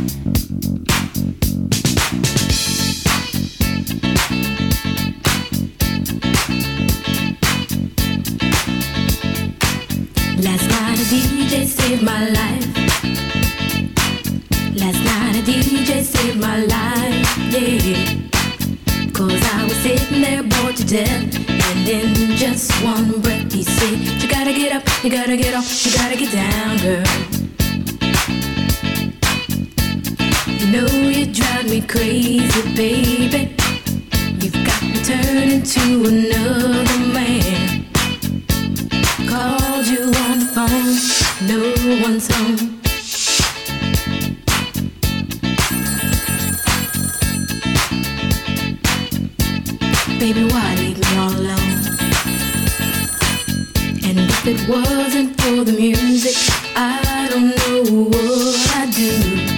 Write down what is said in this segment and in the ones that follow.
Last night a DJ saved my life. Last night a DJ saved my life, yeah. 'Cause I was sitting there bored to death, and in just one breath he said, you gotta get up, you gotta get off, you gotta get down, girl. You know you drive me crazy, baby. You've got me turning to another man. Called you on the phone, no one's home. Baby, why leave me all alone? And if it wasn't for the music, I don't know what I'd do.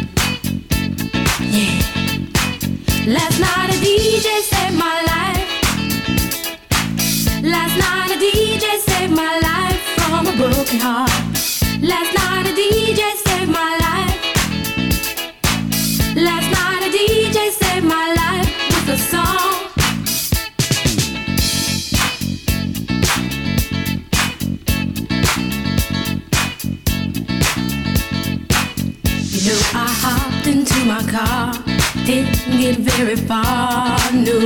Yeah. Last night a DJ saved my life. Last night a DJ saved my life from a broken heart. Last night a DJ saved my life. Last night a DJ saved my life with a song. You know I hopped into my car, didn't get very far, no.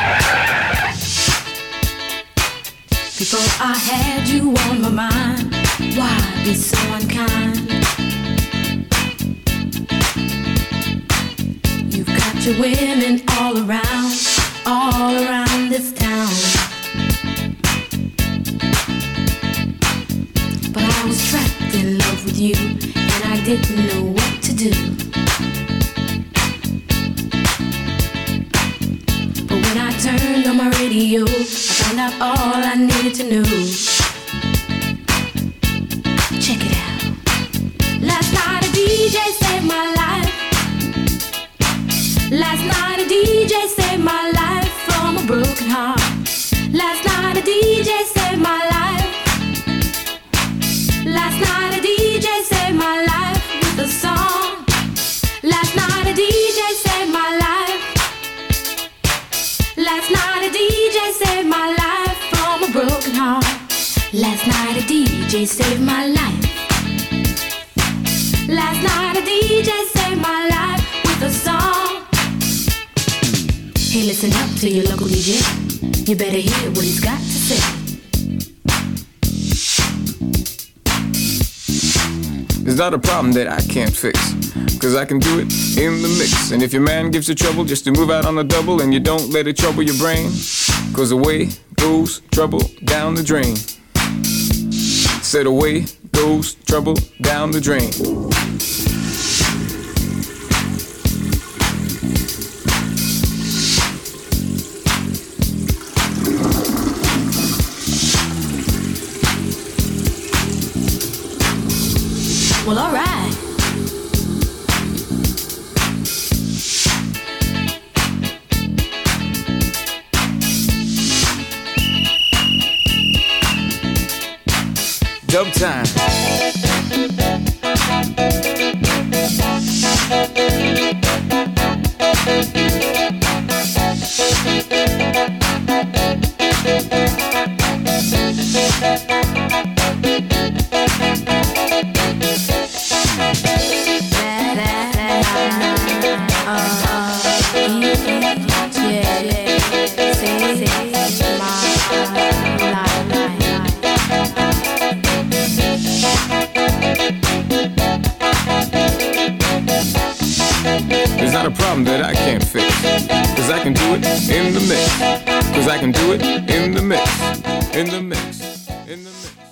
Before I had you on my mind, why be so unkind? You've got your women all around this town. But I was trapped in love with you, and I didn't know what to do. But when I turned on my radio, I found out all I needed to know. Check it out. Last night a DJ saved my life. Last night a DJ saved my life from a broken heart. Last night a DJ saved my life. Last night a DJ saved my life with a song. Last night a DJ saved my life. Last night a DJ saved my life from a broken heart. Last night a DJ saved my life. Last night a DJ saved my life with a song. Hey, listen up to your local DJ. You better hear what he's got to say. It's not a problem that I can't fix, 'cause I can do it in the mix. And if your man gives you trouble just to move out on the double, and you don't let it trouble your brain, 'cause away goes trouble down the drain. Said away goes trouble down the drain. Well, all right. Dub time. There's not a problem that I can't fix, 'cause I can do it in the mix. 'Cause I can do it in the mix. In the mix. In the mix.